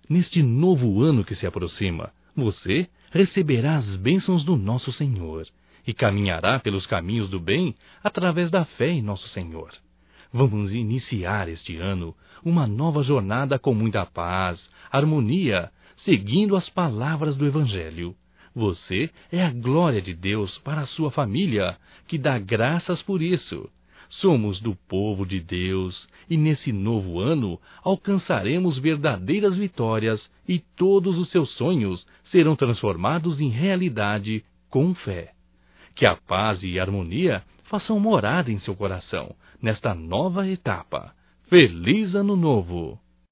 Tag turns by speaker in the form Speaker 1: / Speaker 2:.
Speaker 1: Neste novo ano que se aproxima, você receberá as bênçãos do nosso Senhor e caminhará pelos caminhos do bem através da fé em nosso Senhor. Vamos iniciar este ano uma nova jornada com muita paz, harmonia, seguindo as palavras do Evangelho. Você é a glória de Deus para a sua família, que dá graças por isso. Somos do povo de Deus e nesse novo ano alcançaremos verdadeiras vitórias e todos os seus sonhos serão transformados em realidade com fé. Que a paz e a harmonia façam morada em seu coração nesta nova etapa. Feliz Ano Novo!